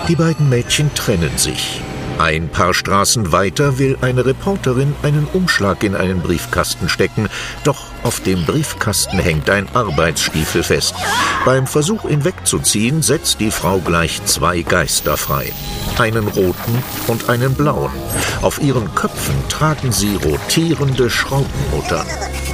Die beiden Mädchen trennen sich. Ein paar Straßen weiter will eine Reporterin einen Umschlag in einen Briefkasten stecken, doch auf dem Briefkasten hängt ein Arbeitsstiefel fest. Beim Versuch, ihn wegzuziehen, setzt die Frau gleich 2 Geister frei. Einen roten und einen blauen. Auf ihren Köpfen tragen sie rotierende Schraubenmuttern.